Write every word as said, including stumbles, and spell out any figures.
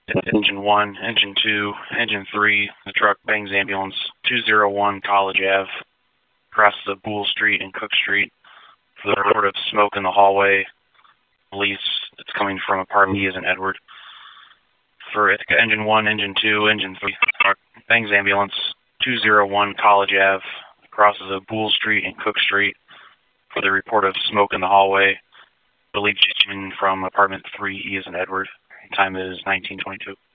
Engine one, Engine two, Engine three. The truck bangs ambulance two oh one College Ave, crosses of Boole Street and Cook Street. For the report of smoke in the hallway, police, it's coming from apartment E as in Edward. For Ithaca Engine one, Engine two, Engine three. Truck bangs ambulance two oh one College Ave, crosses of Boole Street and Cook Street. For the report of smoke in the hallway, believed coming from apartment three E as in Edward. Time is nineteen twenty-two.